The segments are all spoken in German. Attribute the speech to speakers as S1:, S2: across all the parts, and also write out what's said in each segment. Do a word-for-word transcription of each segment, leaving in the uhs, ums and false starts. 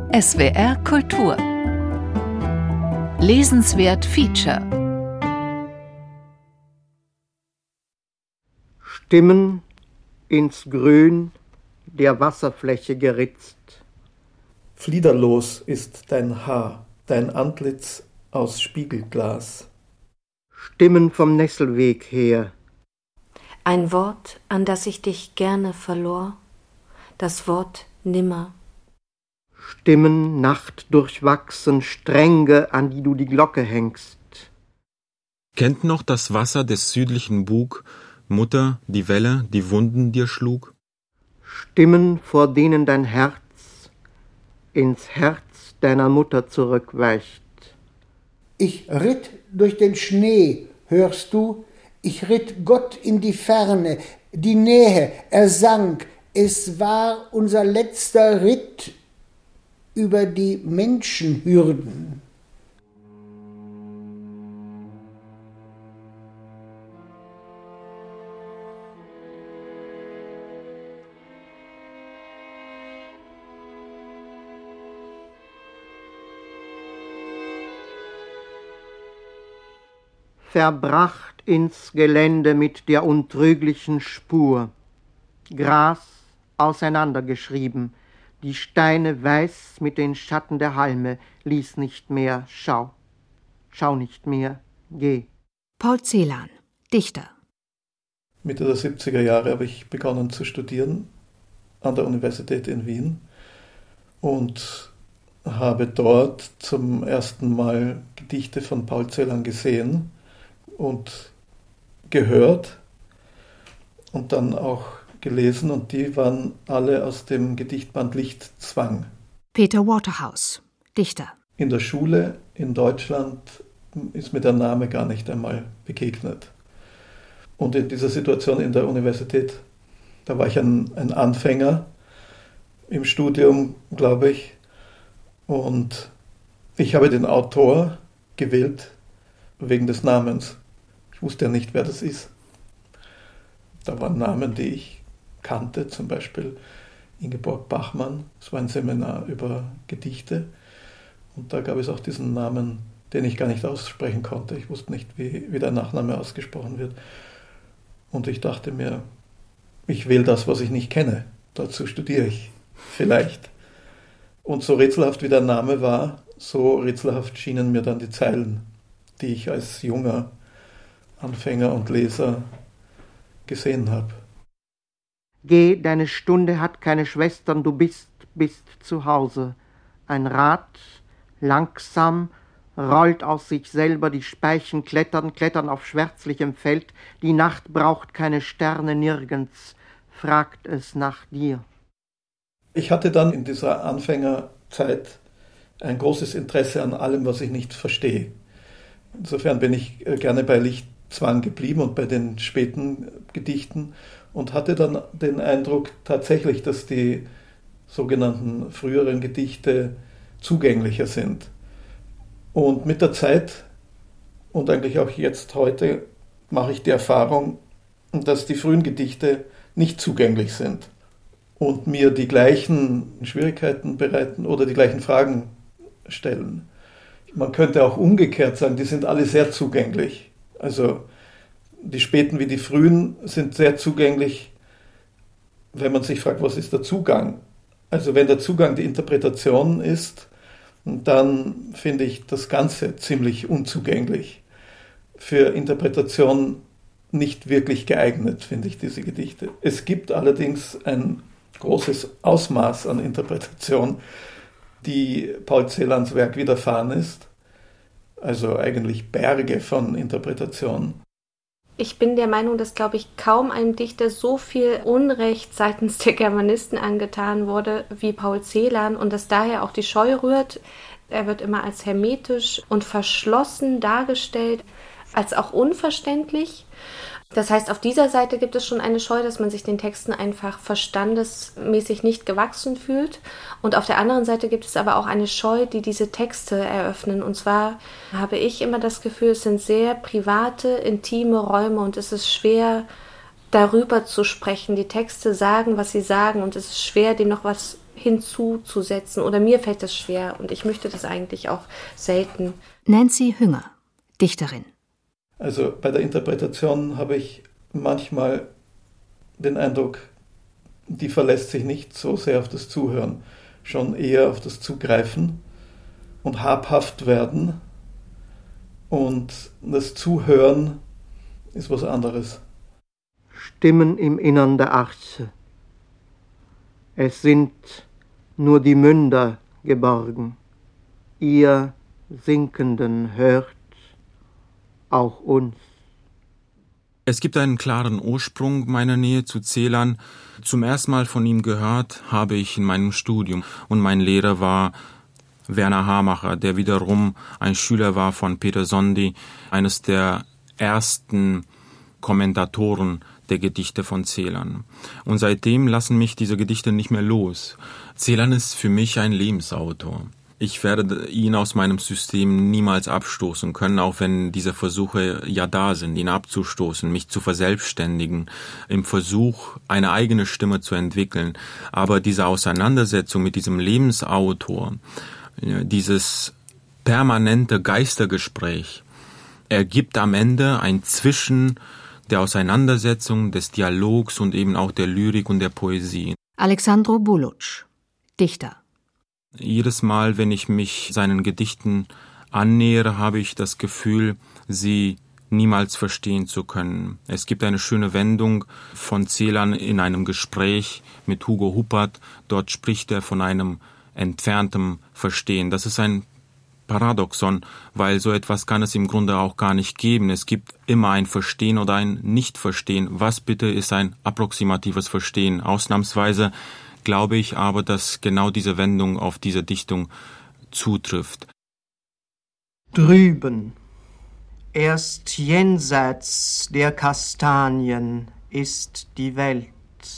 S1: S W R Kultur. Lesenswert Feature.
S2: Stimmen ins Grün der Wasserfläche geritzt.
S3: Fliederlos ist dein Haar, dein Antlitz aus Spiegelglas.
S2: Stimmen vom Nesselweg her.
S4: Ein Wort, an das ich dich gerne verlor, das Wort nimmer.
S2: Stimmen nachtdurchwachsen, Stränge, an die du die Glocke hängst.
S5: Kennt noch das Wasser des südlichen Bug, Mutter, die Welle, die Wunden dir schlug?
S2: Stimmen, vor denen dein Herz ins Herz deiner Mutter zurückweicht.
S6: Ich ritt durch den Schnee, hörst du? Ich ritt Gott in die Ferne, die Nähe, er sank. Es war unser letzter Ritt über die Menschenhürden.
S2: Verbracht ins Gelände mit der untrüglichen Spur. Gras auseinandergeschrieben, die Steine weiß mit den Schatten der Halme, lies nicht mehr, schau, schau nicht mehr, geh.
S1: Paul Celan, Dichter.
S3: Mitte der siebziger Jahre habe ich begonnen zu studieren an der Universität in Wien und habe dort zum ersten Mal Gedichte von Paul Celan gesehen und gehört und dann auch gelesen, und die waren alle aus dem Gedichtband Lichtzwang.
S1: Peter Waterhouse, Dichter.
S3: In der Schule in Deutschland ist mir der Name gar nicht einmal begegnet. Und in dieser Situation in der Universität, da war ich ein, ein Anfänger im Studium, glaube ich, und ich habe den Autor gewählt wegen des Namens. Ich wusste ja nicht, wer das ist. Da waren Namen, die ich kannte, zum Beispiel Ingeborg Bachmann. Es war ein Seminar über Gedichte. Und da gab es auch diesen Namen, den ich gar nicht aussprechen konnte. Ich wusste nicht, wie, wie der Nachname ausgesprochen wird. Und ich dachte mir, ich wähle das, was ich nicht kenne. Dazu studiere ich vielleicht. Und so rätselhaft wie der Name war, so rätselhaft schienen mir dann die Zeilen, die ich als junger Anfänger und Leser gesehen habe.
S2: Geh, deine Stunde hat keine Schwestern, du bist, bist zu Hause. Ein Rad, langsam, rollt aus sich selber, die Speichen klettern, klettern auf schwärzlichem Feld. Die Nacht braucht keine Sterne nirgends, fragt es nach dir.
S3: Ich hatte dann in dieser Anfängerzeit ein großes Interesse an allem, was ich nicht verstehe. Insofern bin ich gerne bei Lichtzwang geblieben und bei den späten Gedichten und hatte dann den Eindruck tatsächlich, dass die sogenannten früheren Gedichte zugänglicher sind. Und mit der Zeit und eigentlich auch jetzt heute mache ich die Erfahrung, dass die frühen Gedichte nicht zugänglich sind und mir die gleichen Schwierigkeiten bereiten oder die gleichen Fragen stellen. Man könnte auch umgekehrt sagen, die sind alle sehr zugänglich. Also die späten wie die frühen sind sehr zugänglich, wenn man sich fragt, was ist der Zugang? Also wenn der Zugang die Interpretation ist, dann finde ich das Ganze ziemlich unzugänglich. Für Interpretation nicht wirklich geeignet, finde ich diese Gedichte. Es gibt allerdings ein großes Ausmaß an Interpretation, die Paul Celans Werk widerfahren ist. Also eigentlich Berge von Interpretation.
S4: Ich bin der Meinung, dass, glaube ich, kaum einem Dichter so viel Unrecht seitens der Germanisten angetan wurde wie Paul Celan und dass daher auch die Scheu rührt. Er wird immer als hermetisch und verschlossen dargestellt, als auch unverständlich. Das heißt, auf dieser Seite gibt es schon eine Scheu, dass man sich den Texten einfach verstandesmäßig nicht gewachsen fühlt. Und auf der anderen Seite gibt es aber auch eine Scheu, die diese Texte eröffnen. Und zwar habe ich immer das Gefühl, es sind sehr private, intime Räume und es ist schwer, darüber zu sprechen. Die Texte sagen, was sie sagen, und es ist schwer, dem noch was hinzuzusetzen. Oder mir fällt das schwer und ich möchte das eigentlich auch selten.
S1: Nancy Hünger, Dichterin.
S3: Also bei der Interpretation habe ich manchmal den Eindruck, die verlässt sich nicht so sehr auf das Zuhören, schon eher auf das Zugreifen und habhaft werden. Und das Zuhören ist was anderes.
S2: Stimmen im Innern der Arche. Es sind nur die Münder geborgen. Ihr Sinkenden hört auch uns.
S5: Es gibt einen klaren Ursprung meiner Nähe zu Celan. Zum ersten Mal von ihm gehört habe ich in meinem Studium und mein Lehrer war Werner Hamacher, der wiederum ein Schüler war von Peter Sondy, eines der ersten Kommentatoren der Gedichte von Celan. Und seitdem lassen mich diese Gedichte nicht mehr los. Celan ist für mich ein Lebensautor. Ich werde ihn aus meinem System niemals abstoßen können, auch wenn diese Versuche ja da sind, ihn abzustoßen, mich zu verselbstständigen, im Versuch, eine eigene Stimme zu entwickeln. Aber diese Auseinandersetzung mit diesem Lebensautor, dieses permanente Geistergespräch, ergibt am Ende ein Zwischen der Auseinandersetzung, des Dialogs und eben auch der Lyrik und der Poesie.
S1: Alexandru Buluc, Dichter.
S5: Jedes Mal, wenn ich mich seinen Gedichten annähere, habe ich das Gefühl, sie niemals verstehen zu können. Es gibt eine schöne Wendung von Celan in einem Gespräch mit Hugo Huppert. Dort spricht er von einem entferntem Verstehen. Das ist ein Paradoxon, weil so etwas kann es im Grunde auch gar nicht geben. Es gibt immer ein Verstehen oder ein Nicht-Verstehen. Was bitte ist ein approximatives Verstehen? Ausnahmsweise glaube ich aber, dass genau diese Wendung auf diese Dichtung zutrifft.
S2: Drüben, erst jenseits der Kastanien ist die Welt.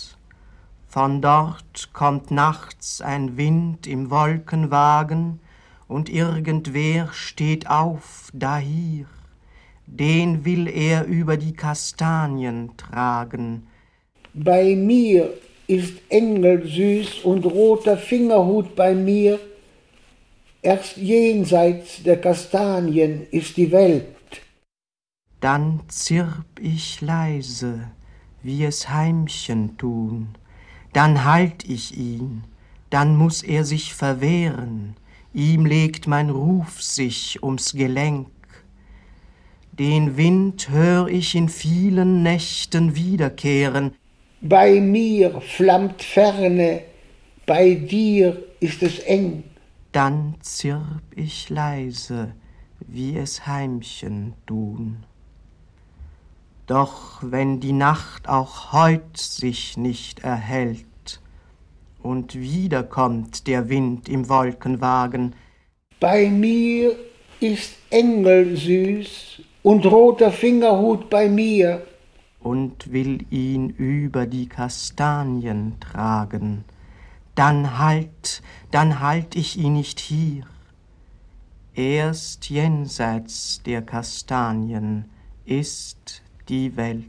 S2: Von dort kommt nachts ein Wind im Wolkenwagen, und irgendwer steht auf dahier, den will er über die Kastanien tragen.
S6: Bei mir ist engelsüß und roter Fingerhut bei mir, erst jenseits der Kastanien ist die Welt.
S2: Dann zirp ich leise, wie es Heimchen tun, dann halt ich ihn, dann muß er sich verwehren, ihm legt mein Ruf sich ums Gelenk. Den Wind hör ich in vielen Nächten wiederkehren.
S6: Bei mir flammt Ferne, bei dir ist es eng.
S2: Dann zirp ich leise, wie es Heimchen tun. Doch wenn die Nacht auch heut sich nicht erhellt, und wieder kommt der Wind im Wolkenwagen.
S6: Bei mir ist engelsüß und roter Fingerhut bei mir.
S2: Und will ihn über die Kastanien tragen. Dann halt, dann halt ich ihn nicht hier. Erst jenseits der Kastanien ist die Welt.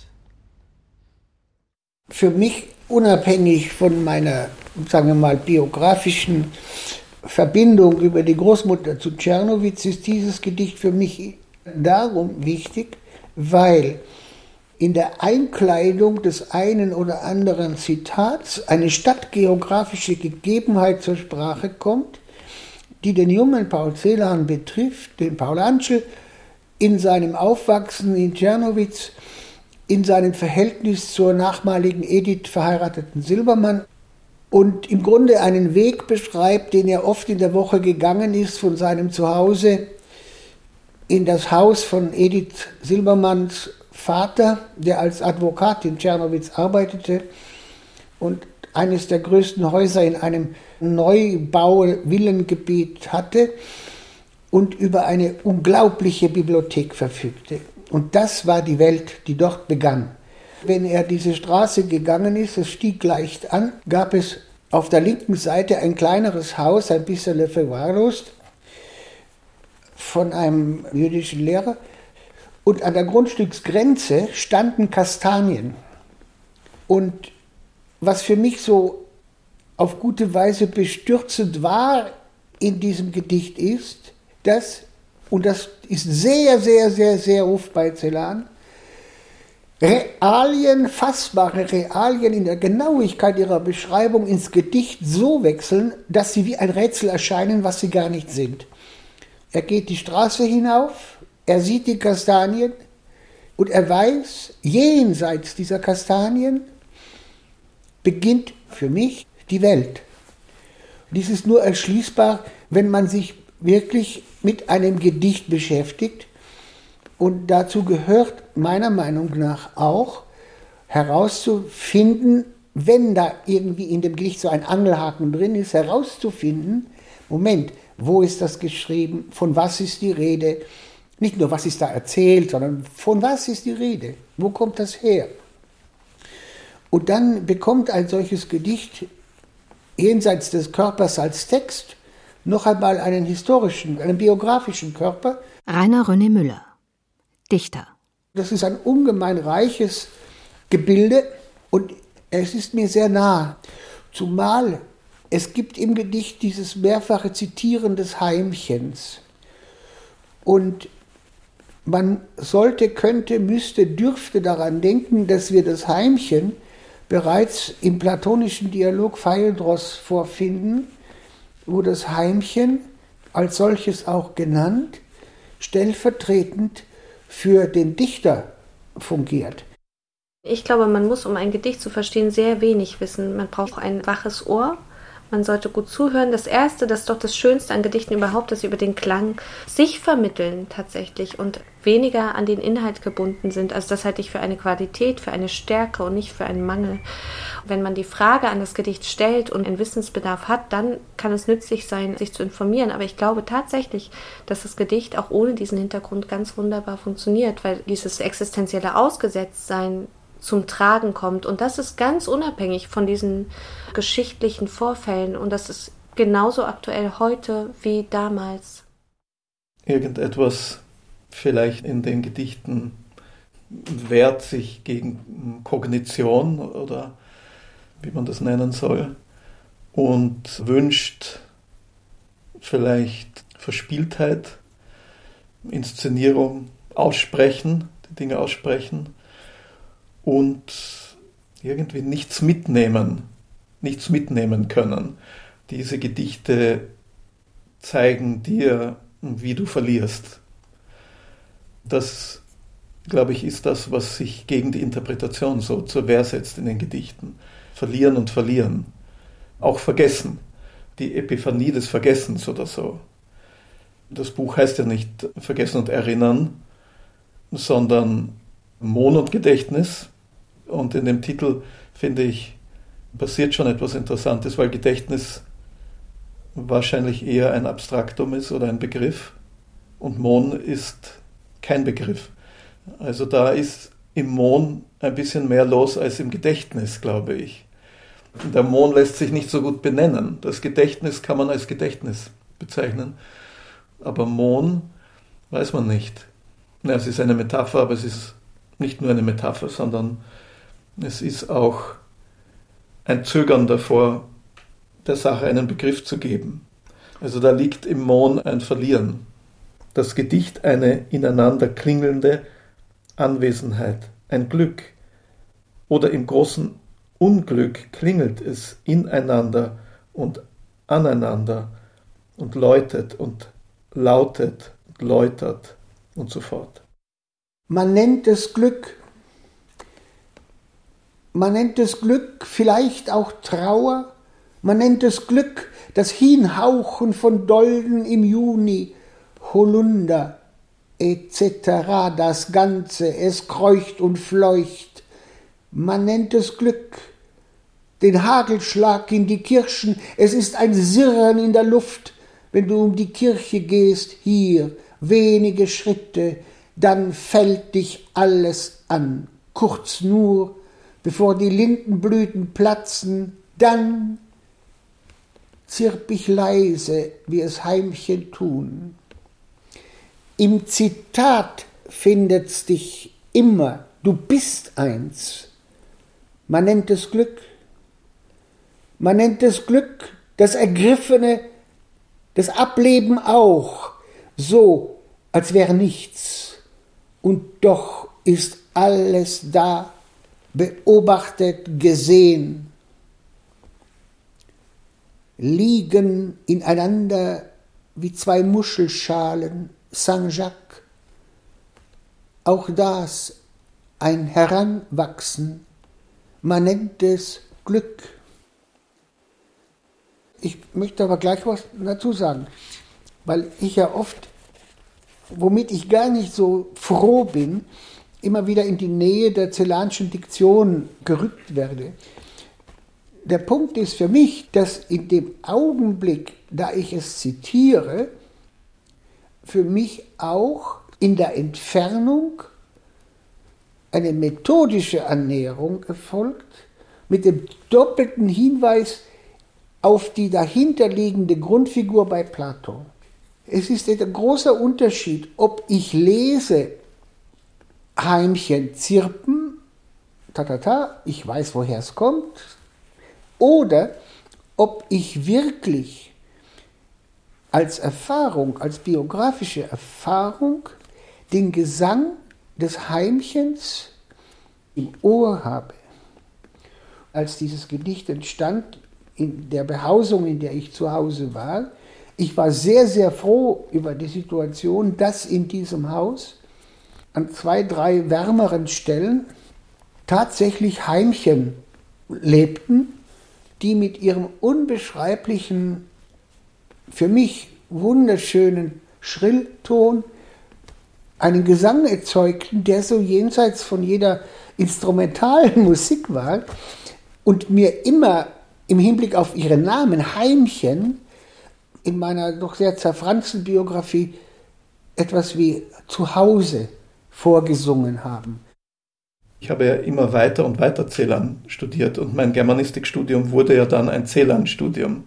S6: Für mich, unabhängig von meiner, sagen wir mal, biografischen Verbindung über die Großmutter zu Czernowitz, ist dieses Gedicht für mich darum wichtig, weil in der Einkleidung des einen oder anderen Zitats eine stadtgeografische Gegebenheit zur Sprache kommt, die den jungen Paul Celan betrifft, den Paul Antschel, in seinem Aufwachsen in Czernowitz, in seinem Verhältnis zur nachmaligen Edith verheirateten Silbermann und im Grunde einen Weg beschreibt, den er oft in der Woche gegangen ist, von seinem Zuhause in das Haus von Edith Silbermanns Vater, der als Advokat in Czernowitz arbeitete und eines der größten Häuser in einem Neubau-Villengebiet hatte und über eine unglaubliche Bibliothek verfügte. Und das war die Welt, die dort begann. Wenn er diese Straße gegangen ist, es stieg leicht an, gab es auf der linken Seite ein kleineres Haus, ein bisschen verwahrlost, von einem jüdischen Lehrer. Und an der Grundstücksgrenze standen Kastanien. Und was für mich so auf gute Weise bestürzend war in diesem Gedicht ist, dass, und das ist sehr, sehr, sehr, sehr oft bei Celan, Realien, fassbare Realien in der Genauigkeit ihrer Beschreibung ins Gedicht so wechseln, dass sie wie ein Rätsel erscheinen, was sie gar nicht sind. Er geht die Straße hinauf, er sieht die Kastanien und er weiß, jenseits dieser Kastanien beginnt für mich die Welt. Dies ist nur erschließbar, wenn man sich wirklich mit einem Gedicht beschäftigt. Und dazu gehört meiner Meinung nach auch herauszufinden, wenn da irgendwie in dem Gedicht so ein Angelhaken drin ist, herauszufinden, Moment, wo ist das geschrieben, von was ist die Rede, nicht nur was ist da erzählt, sondern von was ist die Rede, wo kommt das her? Und dann bekommt ein solches Gedicht jenseits des Körpers als Text noch einmal einen historischen, einen biografischen Körper.
S1: Rainer René Müller, Dichter.
S6: Das ist ein ungemein reiches Gebilde und es ist mir sehr nah, zumal es gibt im Gedicht dieses mehrfache Zitieren des Heimchens. Und man sollte, könnte, müsste, dürfte daran denken, dass wir das Heimchen bereits im platonischen Dialog Phaedros vorfinden, wo das Heimchen, als solches auch genannt, stellvertretend für den Dichter fungiert.
S4: Ich glaube, man muss, um ein Gedicht zu verstehen, sehr wenig wissen. Man braucht ein waches Ohr. Man sollte gut zuhören. Das Erste, das ist doch das Schönste an Gedichten überhaupt, dass sie über den Klang sich vermitteln tatsächlich und weniger an den Inhalt gebunden sind. Also das halte ich für eine Qualität, für eine Stärke und nicht für einen Mangel. Wenn man die Frage an das Gedicht stellt und einen Wissensbedarf hat, dann kann es nützlich sein, sich zu informieren. Aber ich glaube tatsächlich, dass das Gedicht auch ohne diesen Hintergrund ganz wunderbar funktioniert, weil dieses existenzielle Ausgesetztsein zum Tragen kommt. Und das ist ganz unabhängig von diesen geschichtlichen Vorfällen. Und das ist genauso aktuell heute wie damals.
S3: Irgendetwas vielleicht in den Gedichten wehrt sich gegen Kognition oder wie man das nennen soll und wünscht vielleicht Verspieltheit, Inszenierung, Aussprechen, die Dinge aussprechen und irgendwie nichts mitnehmen, nichts mitnehmen können. Diese Gedichte zeigen dir, wie du verlierst. Das, glaube ich, ist das, was sich gegen die Interpretation so zur Wehr setzt in den Gedichten. Verlieren und verlieren. Auch vergessen. Die Epiphanie des Vergessens oder so. Das Buch heißt ja nicht Vergessen und Erinnern, sondern Mohn und Gedächtnis. Und in dem Titel, finde ich, passiert schon etwas Interessantes, weil Gedächtnis wahrscheinlich eher ein Abstraktum ist oder ein Begriff. Und Mohn ist kein Begriff. Also da ist im Mohn ein bisschen mehr los als im Gedächtnis, glaube ich. Der Mohn lässt sich nicht so gut benennen. Das Gedächtnis kann man als Gedächtnis bezeichnen. Aber Mohn weiß man nicht. Ja, es ist eine Metapher, aber es ist nicht nur eine Metapher, sondern es ist auch ein Zögern davor, der Sache einen Begriff zu geben. Also da liegt im Mohn ein Verlieren. Das Gedicht eine ineinander klingelnde Anwesenheit, ein Glück. Oder im großen Unglück klingelt es ineinander und aneinander und läutet und lautet und läutert und so fort.
S6: Man nennt es Glück. Man nennt es Glück, vielleicht auch Trauer. Man nennt es Glück, das Hinhauchen von Dolden im Juni, Holunder et cetera. Das Ganze, es kreucht und fleucht. Man nennt es Glück, den Hagelschlag in die Kirschen. Es ist ein Sirren in der Luft, wenn du um die Kirche gehst, hier, wenige Schritte, dann fällt dich alles an. Kurz nur, bevor die Lindenblüten platzen, dann zirp ich leise, wie es Heimchen tun. Im Zitat findet's dich immer, du bist eins Man nennt es Glück. Man nennt es Glück, das Ergriffene, das Ableben auch, so als wäre nichts. Und doch ist alles da, beobachtet, gesehen. Liegen ineinander wie zwei Muschelschalen, Saint-Jacques. Auch das ein Heranwachsen, man nennt es Glück. Ich möchte aber gleich was dazu sagen, weil ich ja oft, womit ich gar nicht so froh bin, immer wieder in die Nähe der Celanschen Diktion gerückt werde. Der Punkt ist für mich, dass in dem Augenblick, da ich es zitiere, für mich auch in der Entfernung eine methodische Annäherung erfolgt, mit dem doppelten Hinweis auf die dahinterliegende Grundfigur bei Platon. Es ist ein großer Unterschied, ob ich lese Heimchen zirpen, ta ta ta, ich weiß, woher es kommt, oder ob ich wirklich als Erfahrung, als biografische Erfahrung den Gesang des Heimchens im Ohr habe. Als dieses Gedicht entstand, in der Behausung, in der ich zu Hause war, ich war sehr, sehr froh über die Situation, dass in diesem Haus an zwei, drei wärmeren Stellen tatsächlich Heimchen lebten, die mit ihrem unbeschreiblichen, für mich wunderschönen Schrillton einen Gesang erzeugten, der so jenseits von jeder instrumentalen Musik war und mir immer im Hinblick auf ihre Namen, Heimchen, in meiner doch sehr zerfransten Biografie etwas wie Zuhause vorgesungen haben.
S3: Ich habe ja immer weiter und weiter Celan studiert und mein Germanistikstudium wurde ja dann ein Celan-Studium.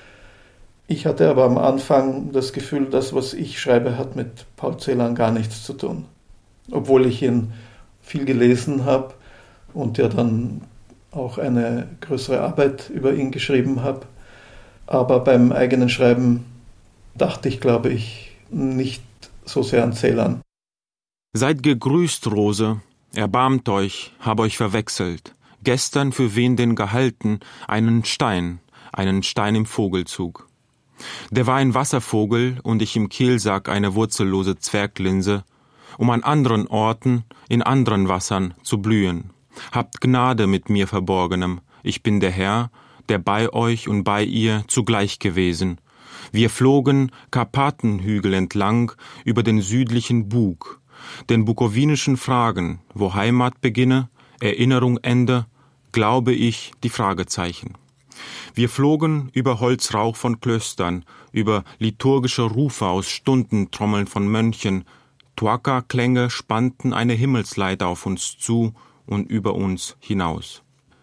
S3: Ich hatte aber am Anfang das Gefühl, das, was ich schreibe, hat mit Paul Celan gar nichts zu tun. Obwohl ich ihn viel gelesen habe und ja dann auch eine größere Arbeit über ihn geschrieben habe. Aber beim eigenen Schreiben dachte ich, glaube ich, nicht so sehr an Celan.
S5: Seid gegrüßt, Rose, erbarmt euch, hab euch verwechselt. Gestern für wen denn gehalten, einen Stein, einen Stein im Vogelzug. Der war ein Wasservogel und ich im Kehlsack eine wurzellose Zwerglinse, um an anderen Orten, in anderen Wassern zu blühen. Habt Gnade mit mir Verborgenem, ich bin der Herr, der bei euch und bei ihr zugleich gewesen. Wir flogen Karpatenhügel entlang über den südlichen Bug, den bukowinischen Fragen, wo Heimat beginne, Erinnerung ende, glaube ich, die Fragezeichen. Wir flogen über Holzrauch von Klöstern, über liturgische Rufe aus Stundentrommeln von Mönchen, Tuaka-Klänge spannten eine Himmelsleiter auf uns zu und über uns hinaus.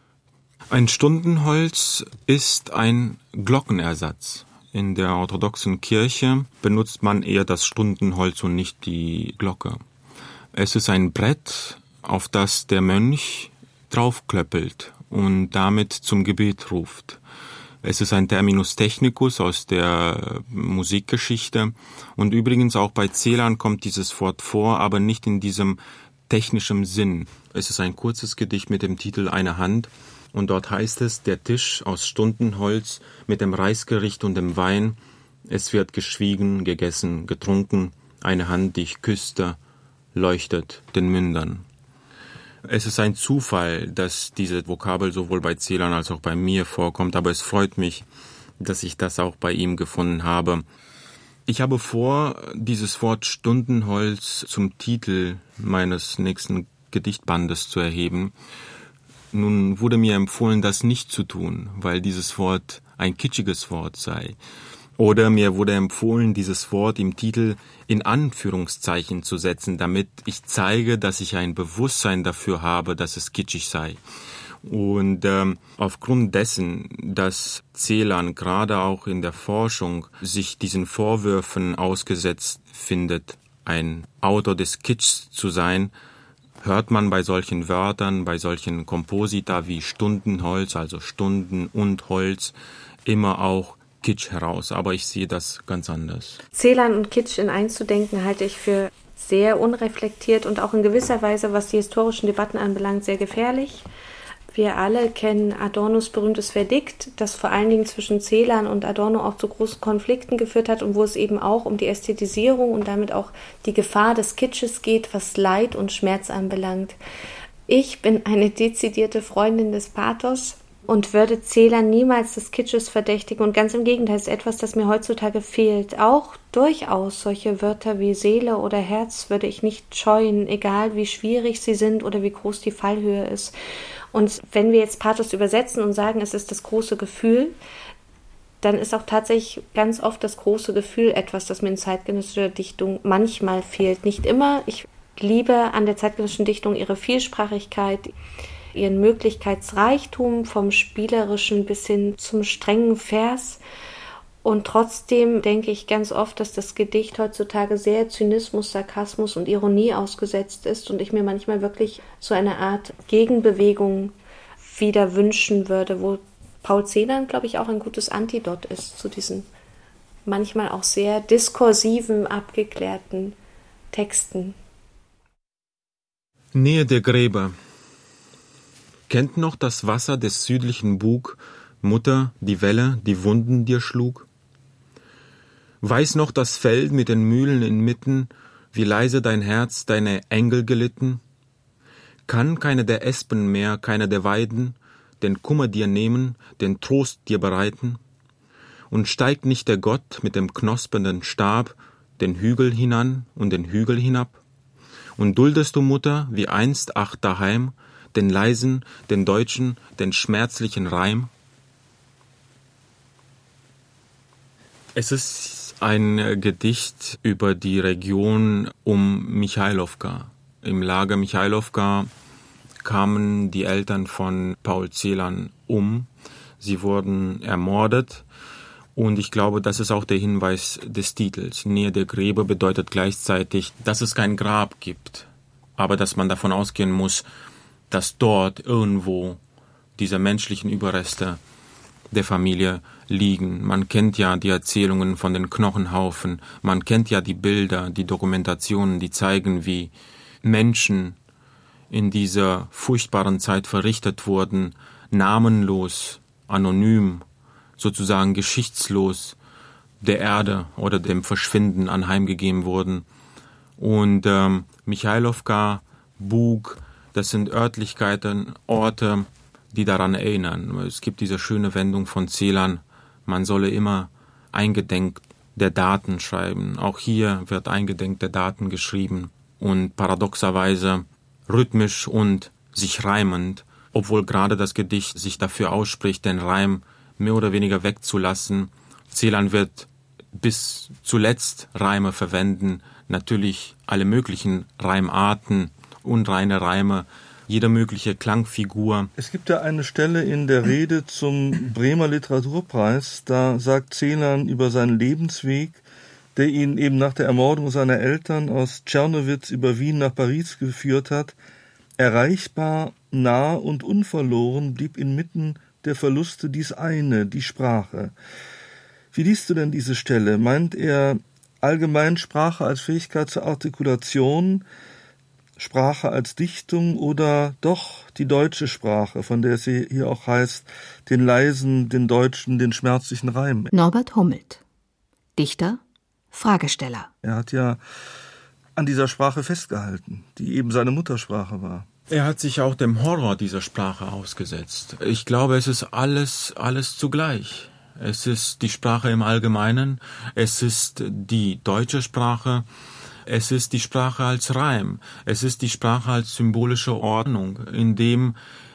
S5: Ein Stundenholz ist ein Glockenersatz. In der orthodoxen Kirche benutzt man eher das Stundenholz und nicht die Glocke. Es ist ein Brett, auf das der Mönch draufklöppelt und damit zum Gebet ruft. Es ist ein Terminus technicus aus der Musikgeschichte und übrigens auch bei Celan kommt dieses Wort vor, aber nicht in diesem technischen Sinn. Es ist ein kurzes Gedicht mit dem Titel Eine Hand und dort heißt es, der Tisch aus Stundenholz mit dem Reisgericht und dem Wein, es wird geschwiegen, gegessen, getrunken, eine Hand, die ich küsste, leuchtet den Mündern. Es ist ein Zufall, dass diese Vokabel sowohl bei Celan als auch bei mir vorkommt, aber es freut mich, dass ich das auch bei ihm gefunden habe. Ich habe vor, dieses Wort Stundenholz zum Titel meines nächsten Gedichtbandes zu erheben. Nun wurde mir empfohlen, das nicht zu tun, weil dieses Wort ein kitschiges Wort sei. Oder mir wurde empfohlen, dieses Wort im Titel in Anführungszeichen zu setzen, damit ich zeige, dass ich ein Bewusstsein dafür habe, dass es kitschig sei. Und ähm, aufgrund dessen, dass Celan gerade auch in der Forschung sich diesen Vorwürfen ausgesetzt findet, ein Autor des Kitschs zu sein, hört man bei solchen Wörtern, bei solchen Komposita wie Stundenholz, also Stunden und Holz, immer auch Kitsch heraus. Aber ich sehe das ganz anders.
S4: Celan und Kitsch in eins zu denken, halte ich für sehr unreflektiert und auch in gewisser Weise, was die historischen Debatten anbelangt, sehr gefährlich. Wir alle kennen Adornos berühmtes Verdikt, das vor allen Dingen zwischen Celan und Adorno auch zu großen Konflikten geführt hat und wo es eben auch um die Ästhetisierung und damit auch die Gefahr des Kitsches geht, was Leid und Schmerz anbelangt. Ich bin eine dezidierte Freundin des Pathos und würde Celan niemals des Kitsches verdächtigen und ganz im Gegenteil, ist etwas, das mir heutzutage fehlt. Auch durchaus solche Wörter wie Seele oder Herz würde ich nicht scheuen, egal wie schwierig sie sind oder wie groß die Fallhöhe ist. Und wenn wir jetzt Pathos übersetzen und sagen, es ist das große Gefühl, dann ist auch tatsächlich ganz oft das große Gefühl etwas, das mir in zeitgenössischer Dichtung manchmal fehlt. Nicht immer. Ich liebe an der zeitgenössischen Dichtung ihre Vielsprachigkeit, ihren Möglichkeitsreichtum vom Spielerischen bis hin zum strengen Vers. Und trotzdem denke ich ganz oft, dass das Gedicht heutzutage sehr Zynismus, Sarkasmus und Ironie ausgesetzt ist und ich mir manchmal wirklich so eine Art Gegenbewegung wieder wünschen würde, wo Paul Celan, glaube ich, auch ein gutes Antidot ist zu diesen manchmal auch sehr diskursiven, abgeklärten Texten.
S5: Nähe der Gräber. Kennt noch das Wasser des südlichen Bug, Mutter, die Welle, die Wunden dir schlug? Weiß noch das Feld mit den Mühlen inmitten, wie leise dein Herz deine Engel gelitten? Kann keine der Espen mehr, keine der Weiden, den Kummer dir nehmen, den Trost dir bereiten? Und steigt nicht der Gott mit dem knospenden Stab den Hügel hinan und den Hügel hinab? Und duldest du, Mutter, wie einst ach daheim, den leisen, den deutschen, den schmerzlichen Reim? Es ist ein Gedicht über die Region um Michailowka. Im Lager Michailowka kamen die Eltern von Paul Celan um. Sie wurden ermordet. Und ich glaube, das ist auch der Hinweis des Titels. Nähe der Gräber bedeutet gleichzeitig, dass es kein Grab gibt, aber dass man davon ausgehen muss, dass dort irgendwo diese menschlichen Überreste der Familie liegen. Man kennt ja die Erzählungen von den Knochenhaufen, man kennt ja die Bilder, die Dokumentationen, die zeigen, wie Menschen in dieser furchtbaren Zeit verrichtet wurden, namenlos, anonym, sozusagen geschichtslos der Erde oder dem Verschwinden anheimgegeben wurden. Und ähm, Michailowka, Bug, das sind Örtlichkeiten, Orte, die daran erinnern. Es gibt diese schöne Wendung von Celan, man solle immer eingedenk der Daten schreiben. Auch hier wird eingedenk der Daten geschrieben und paradoxerweise rhythmisch und sich reimend, obwohl gerade das Gedicht sich dafür ausspricht, den Reim mehr oder weniger wegzulassen. Celan wird bis zuletzt Reime verwenden, natürlich alle möglichen Reimarten, unreine Reime, jede mögliche Klangfigur.
S7: Es gibt ja eine Stelle in der Rede zum Bremer Literaturpreis, da sagt Celan über seinen Lebensweg, der ihn eben nach der Ermordung seiner Eltern aus Czernowitz über Wien nach Paris geführt hat: Erreichbar, nah und unverloren blieb inmitten der Verluste dies eine, die Sprache. Wie liest du denn diese Stelle? Meint er allgemein Sprache als Fähigkeit zur Artikulation, Sprache als Dichtung oder doch die deutsche Sprache, von der es hier auch heißt, den leisen, den deutschen, den schmerzlichen Reim?
S1: Norbert Hummelt, Dichter, Fragesteller.
S7: Er hat ja an dieser Sprache festgehalten, die eben seine Muttersprache war.
S5: Er hat sich auch dem Horror dieser Sprache ausgesetzt. Ich glaube, es ist alles, alles zugleich. Es ist die Sprache im Allgemeinen, es ist die deutsche Sprache, es ist die Sprache als Reim, es ist die Sprache als symbolische Ordnung, in dem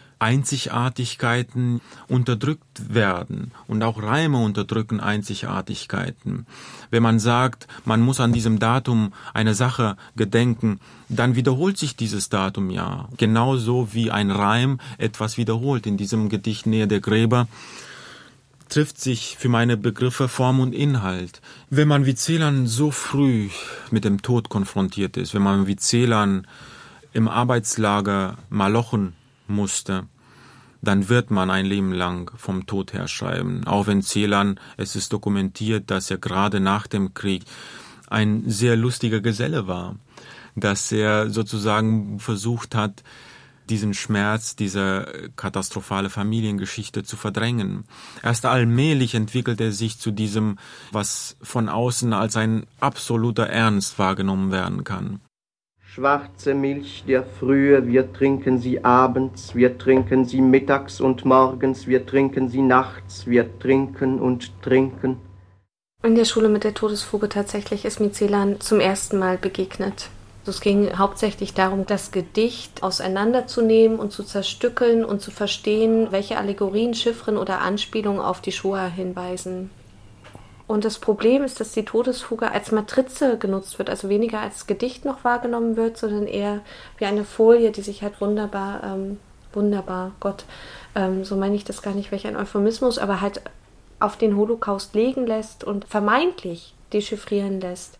S5: Einzigartigkeiten unterdrückt werden und auch Reime unterdrücken Einzigartigkeiten. Wenn man sagt, man muss an diesem Datum eine Sache gedenken, dann wiederholt sich dieses Datum ja, genauso wie ein Reim etwas wiederholt. In diesem Gedicht Nähe der Gräber trifft sich für meine Begriffe Form und Inhalt. Wenn man wie Celan so früh mit dem Tod konfrontiert ist, wenn man wie Celan im Arbeitslager malochen musste, dann wird man ein Leben lang vom Tod her schreiben. Auch wenn Celan, es ist dokumentiert, dass er gerade nach dem Krieg ein sehr lustiger Geselle war, dass er sozusagen versucht hat, diesen Schmerz, diese katastrophale Familiengeschichte zu verdrängen. Erst allmählich entwickelt er sich zu diesem, was von außen als ein absoluter Ernst wahrgenommen werden kann.
S2: Schwarze Milch der Frühe, wir trinken sie abends, wir trinken sie mittags und morgens, wir trinken sie nachts, wir trinken und trinken.
S4: In der Schule mit der Todesfuge tatsächlich ist mir Celan zum ersten Mal begegnet. Es ging hauptsächlich darum, das Gedicht auseinanderzunehmen und zu zerstückeln und zu verstehen, welche Allegorien, Chiffren oder Anspielungen auf die Shoah hinweisen. Und das Problem ist, dass die Todesfuge als Matrize genutzt wird, also weniger als Gedicht noch wahrgenommen wird, sondern eher wie eine Folie, die sich halt wunderbar, ähm, wunderbar, Gott, ähm, so meine ich das gar nicht, welch ein Euphemismus, aber halt auf den Holocaust legen lässt und vermeintlich dechiffrieren lässt.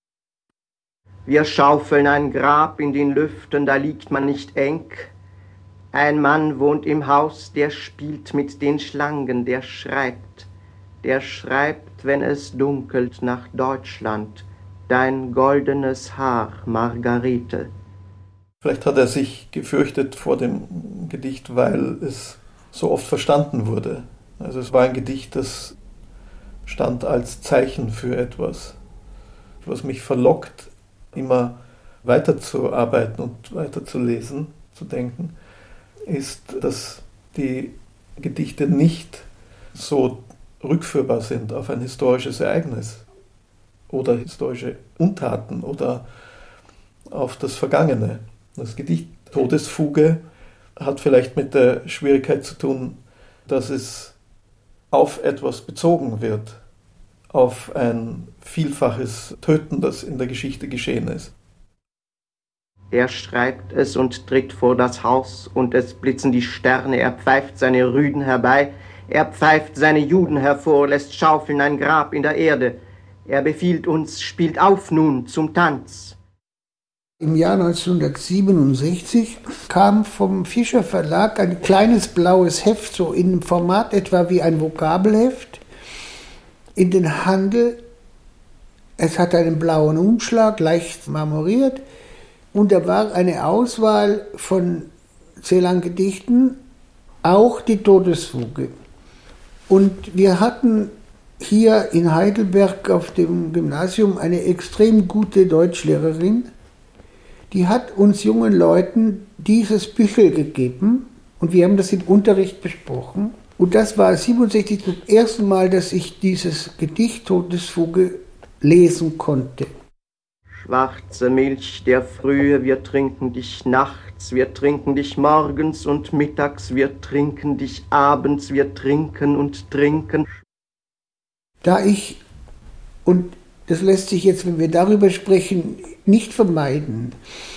S2: Wir schaufeln ein Grab in den Lüften, da liegt man nicht eng. Ein Mann wohnt im Haus, der spielt mit den Schlangen, der schreibt. Der schreibt, wenn es dunkelt, nach Deutschland. Dein goldenes Haar, Margarete.
S3: Vielleicht hat er sich gefürchtet vor dem Gedicht, weil es so oft verstanden wurde. Also es war ein Gedicht, das stand als Zeichen für etwas, was mich verlockt, immer weiterzuarbeiten und weiterzulesen, zu denken, ist, dass die Gedichte nicht so rückführbar sind auf ein historisches Ereignis oder historische Untaten oder auf das Vergangene. Das Gedicht Todesfuge hat vielleicht mit der Schwierigkeit zu tun, dass es auf etwas bezogen wird, auf ein vielfaches Töten, das in der Geschichte geschehen ist.
S2: Er schreibt es und tritt vor das Haus, und es blitzen die Sterne, er pfeift seine Rüden herbei, er pfeift seine Juden hervor, lässt schaufeln ein Grab in der Erde. Er befiehlt uns, spielt auf nun zum Tanz.
S6: Im Jahr neunzehnhundertsiebenundsechzig kam vom Fischer Verlag ein kleines blaues Heft, so in einem Format etwa wie ein Vokabelheft, in den Handel. Es hat einen blauen Umschlag, leicht marmoriert, und da war eine Auswahl von Celan-Gedichten, auch die Todesfuge. Und wir hatten hier in Heidelberg auf dem Gymnasium eine extrem gute Deutschlehrerin, die hat uns jungen Leuten dieses Büchel gegeben und wir haben das im Unterricht besprochen. Und das war siebenundsechzig zum ersten Mal, dass ich dieses Gedicht Todesfuge lesen konnte.
S2: Schwarze Milch der Frühe, wir trinken dich nachts, wir trinken dich morgens und mittags, wir trinken dich abends, wir trinken und trinken.
S6: Da ich, und das lässt sich jetzt, wenn wir darüber sprechen, nicht vermeiden,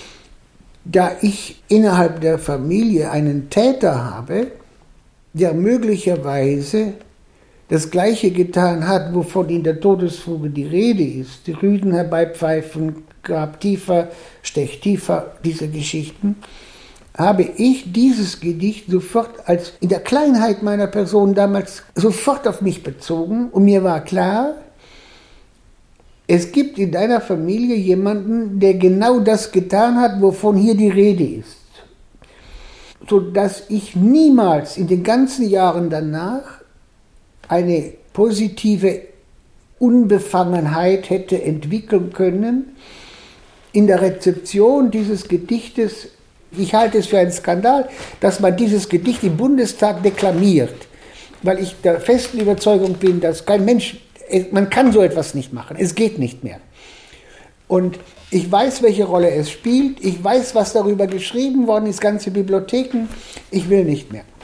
S6: da ich innerhalb der Familie einen Täter habe, der möglicherweise das Gleiche getan hat, wovon in der Todesfuge die Rede ist, die Rüden herbeipfeifen, Grab tiefer, Stech tiefer, diese Geschichten, habe ich dieses Gedicht sofort als in der Kleinheit meiner Person damals sofort auf mich bezogen und mir war klar, es gibt in deiner Familie jemanden, der genau das getan hat, wovon hier die Rede ist. Sodass ich niemals in den ganzen Jahren danach eine positive Unbefangenheit hätte entwickeln können in der Rezeption dieses Gedichtes. Ich halte es für einen Skandal, dass man dieses Gedicht im Bundestag deklamiert, weil ich der festen Überzeugung bin, dass kein Mensch, man kann so etwas nicht machen, es geht nicht mehr. Und ich weiß, welche Rolle es spielt, ich weiß, was darüber geschrieben worden ist, ganze Bibliotheken, ich will nicht mehr.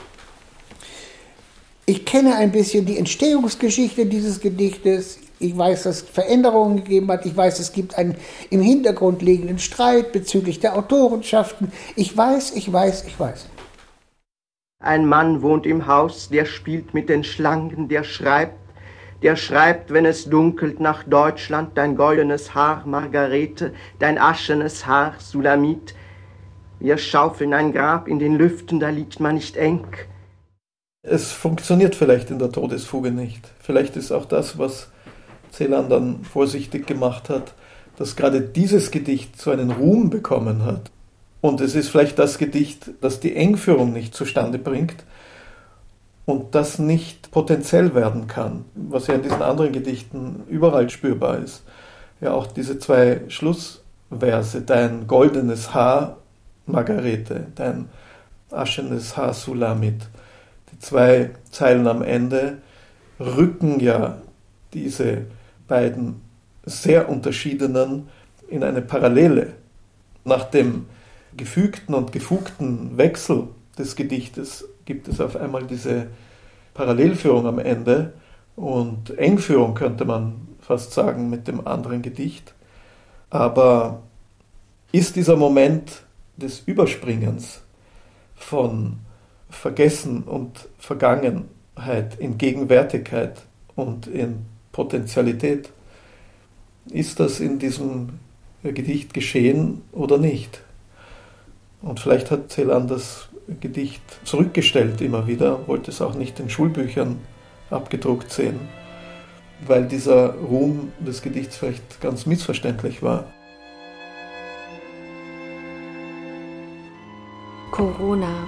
S6: Ich kenne ein bisschen die Entstehungsgeschichte dieses Gedichtes. Ich weiß, dass es Veränderungen gegeben hat. Ich weiß, es gibt einen im Hintergrund liegenden Streit bezüglich der Autorenschaften. Ich weiß, ich weiß, ich weiß.
S2: Ein Mann wohnt im Haus, der spielt mit den Schlangen, der schreibt, der schreibt, wenn es dunkelt, nach Deutschland, dein goldenes Haar, Margarete, dein aschenes Haar, Sulamit. Wir schaufeln ein Grab in den Lüften, da liegt man nicht eng.
S3: Es funktioniert vielleicht in der Todesfuge nicht. Vielleicht ist auch das, was Celan dann vorsichtig gemacht hat, dass gerade dieses Gedicht so einen Ruhm bekommen hat. Und es ist vielleicht das Gedicht, das die Engführung nicht zustande bringt und das nicht potenziell werden kann, was ja in diesen anderen Gedichten überall spürbar ist. Ja, auch diese zwei Schlussverse, dein goldenes Haar, Margarete, dein aschenes Haar, Sulamit. Die zwei Zeilen am Ende rücken ja diese beiden sehr unterschiedenen in eine Parallele. Nach dem gefügten und gefugten Wechsel des Gedichtes gibt es auf einmal diese Parallelführung am Ende und Engführung, könnte man fast sagen, mit dem anderen Gedicht. Aber ist dieser Moment des Überspringens von Vergessen und Vergangenheit in Gegenwärtigkeit und in Potentialität, ist das in diesem Gedicht geschehen oder nicht? Und vielleicht hat Celan das Gedicht zurückgestellt immer wieder, wollte es auch nicht in Schulbüchern abgedruckt sehen, weil dieser Ruhm des Gedichts vielleicht ganz missverständlich war.
S4: Corona.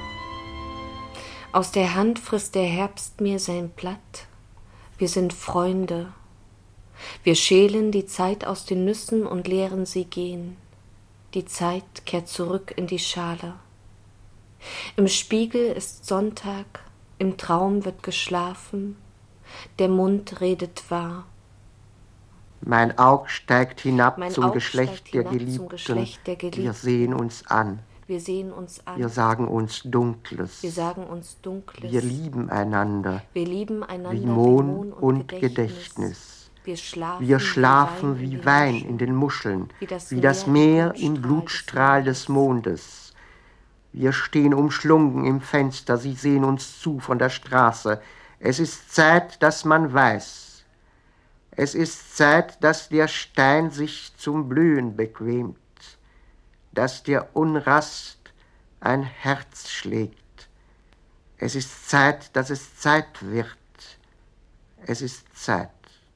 S4: Aus der Hand frisst der Herbst mir sein Blatt. Wir sind Freunde. Wir schälen die Zeit aus den Nüssen und leeren sie gehen. Die Zeit kehrt zurück in die Schale. Im Spiegel ist Sonntag, im Traum wird geschlafen, der Mund redet wahr.
S2: Mein Aug steigt hinab
S4: Mein
S2: zum
S4: Aug
S2: Geschlecht
S4: steigt
S2: der
S4: hinab
S2: Geliebten.
S4: zum Geschlecht der Geliebten.
S2: Wir sehen uns an.
S4: Wir sehen uns an.
S2: Wir sagen uns Dunkles.
S4: Wir sagen uns Dunkles.
S2: Wir lieben einander.
S4: Wir lieben einander
S2: wie Mohn und Gedächtnis. Gedächtnis.
S4: Wir schlafen,
S2: Wir schlafen
S4: wie
S2: wie
S4: Wein
S2: Wein in den Muscheln,
S4: wie das,
S2: wie das Meer im Blutstrahl des Mondes. Wir stehen umschlungen im Fenster, sie sehen uns zu von der Straße. Es ist Zeit, dass man weiß. Es ist Zeit, dass der Stein sich zum Blühen bequemt, dass der Unrast ein Herz schlägt. Es ist Zeit, dass es Zeit wird. Es ist Zeit.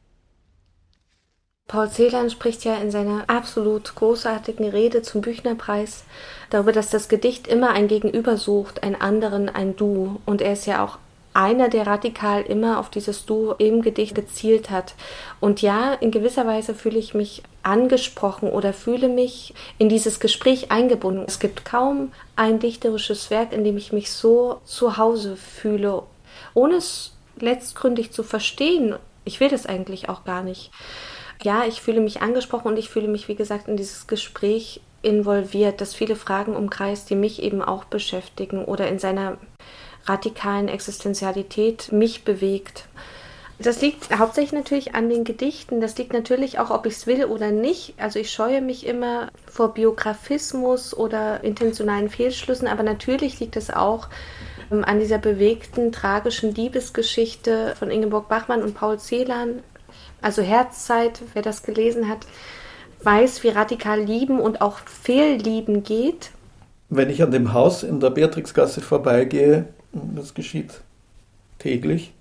S4: Paul Celan spricht ja in seiner absolut großartigen Rede zum Büchnerpreis darüber, dass das Gedicht immer ein Gegenüber sucht, einen anderen, ein Du. Und er ist ja auch einer, der radikal immer auf dieses Du im Gedicht gezielt hat. Und ja, in gewisser Weise fühle ich mich angesprochen oder fühle mich in dieses Gespräch eingebunden. Es gibt kaum ein dichterisches Werk, in dem ich mich so zu Hause fühle, ohne es letztgründig zu verstehen. Ich will das eigentlich auch gar nicht. Ja, ich fühle mich angesprochen und ich fühle mich, wie gesagt, in dieses Gespräch involviert, das viele Fragen umkreist, die mich eben auch beschäftigen oder in seiner radikalen Existenzialität mich bewegt. Das liegt hauptsächlich natürlich an den Gedichten. Das liegt natürlich auch, ob ich es will oder nicht. Also ich scheue mich immer vor Biografismus oder intentionalen Fehlschlüssen, aber natürlich liegt es auch ähm, an dieser bewegten, tragischen Liebesgeschichte von Ingeborg Bachmann und Paul Celan. Also Herzzeit, wer das gelesen hat, weiß, wie radikal Lieben und auch Fehllieben geht.
S3: Wenn ich an dem Haus in der Beatrixgasse vorbeigehe, das geschieht täglich,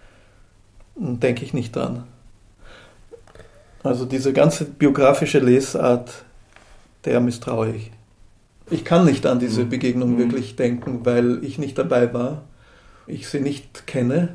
S3: denke ich nicht dran. Also diese ganze biografische Lesart, der misstraue ich. Ich kann nicht an diese Begegnung mhm. wirklich denken, weil ich nicht dabei war, ich sie nicht kenne,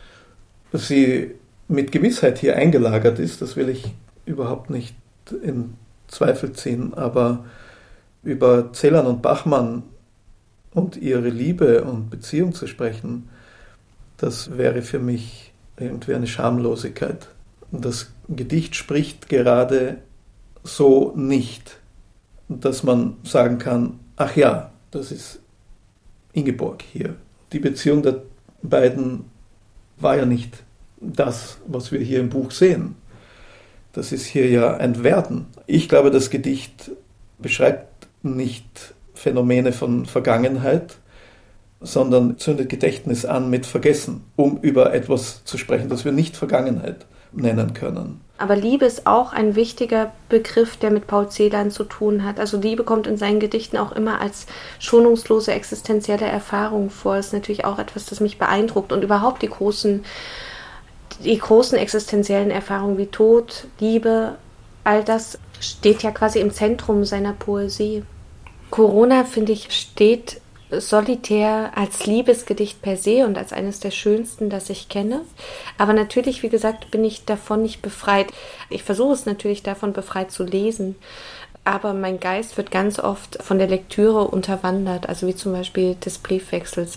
S3: sie mit Gewissheit hier eingelagert ist, das will ich überhaupt nicht in Zweifel ziehen, aber über Celan und Bachmann und ihre Liebe und Beziehung zu sprechen, das wäre für mich irgendwie eine Schamlosigkeit. Und das Gedicht spricht gerade so nicht, dass man sagen kann, ach ja, das ist Ingeborg hier. Die Beziehung der beiden war ja nicht das, was wir hier im Buch sehen. Das ist hier ja ein Werden. Ich glaube, das Gedicht beschreibt nicht Phänomene von Vergangenheit, sondern zündet Gedächtnis an mit Vergessen, um über etwas zu sprechen, das wir nicht Vergangenheit nennen können.
S4: Aber Liebe ist auch ein wichtiger Begriff, der mit Paul Celan zu tun hat. Also Liebe kommt in seinen Gedichten auch immer als schonungslose existenzielle Erfahrung vor. Das ist natürlich auch etwas, das mich beeindruckt. Und überhaupt die großen, die großen existenziellen Erfahrungen wie Tod, Liebe, all das steht ja quasi im Zentrum seiner Poesie. Corona, finde ich, steht solitär als Liebesgedicht per se und als eines der schönsten, das ich kenne. Aber natürlich, wie gesagt, bin ich davon nicht befreit. Ich versuche es natürlich davon befreit zu lesen, aber mein Geist wird ganz oft von der Lektüre unterwandert, also wie zum Beispiel des Briefwechsels.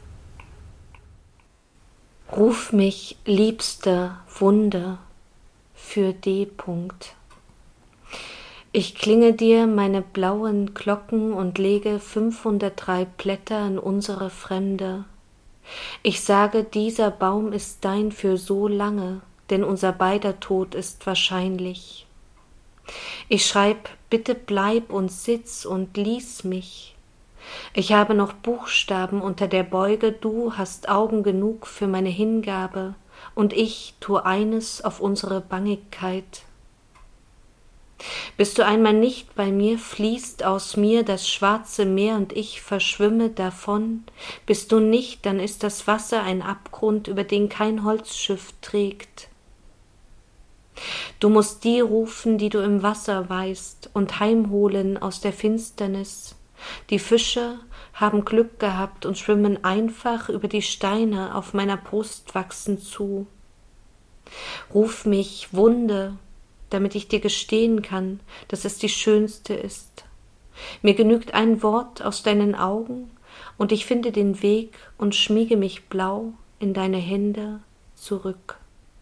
S4: Ruf mich, liebste Wunde, für D. Ich klinge dir meine blauen Glocken und lege fünfhundertdrei Blätter in unsere Fremde. Ich sage, dieser Baum ist dein für so lange, denn unser beider Tod ist wahrscheinlich. Ich schreib, bitte bleib und sitz und lies mich. Ich habe noch Buchstaben unter der Beuge, du hast Augen genug für meine Hingabe, und ich tu eines auf unsere Bangigkeit. Bist du einmal nicht bei mir, fließt aus mir das schwarze Meer und ich verschwimme davon. Bist du nicht, dann ist das Wasser ein Abgrund, über den kein Holzschiff trägt. Du musst die rufen, die du im Wasser weißt, und heimholen aus der Finsternis. Die Fische haben Glück gehabt und schwimmen einfach über die Steine auf meiner Brust wachsen zu. Ruf mich, Wunde, damit ich dir gestehen kann, dass es die schönste ist. Mir genügt ein Wort aus deinen Augen, und ich finde den Weg und schmiege mich blau in deine Hände zurück.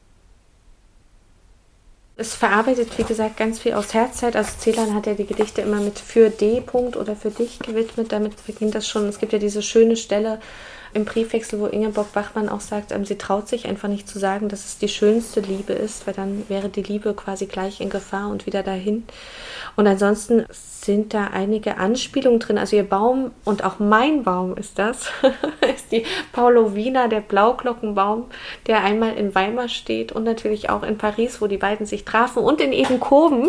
S4: Es verarbeitet, wie gesagt, ganz viel aus Herzzeit. Also Celan hat ja die Gedichte immer mit für D. oder für dich gewidmet. Damit beginnt das schon. Es gibt ja diese schöne Stelle im Briefwechsel, wo Ingeborg Bachmann auch sagt, ähm, sie traut sich einfach nicht zu sagen, dass es die schönste Liebe ist, weil dann wäre die Liebe quasi gleich in Gefahr und wieder dahin. Und ansonsten sind da einige Anspielungen drin. Also ihr Baum, und auch mein Baum ist das, ist die Paulowina, der Blauglockenbaum, der einmal in Weimar steht und natürlich auch in Paris, wo die beiden sich trafen, und in Edenkoben.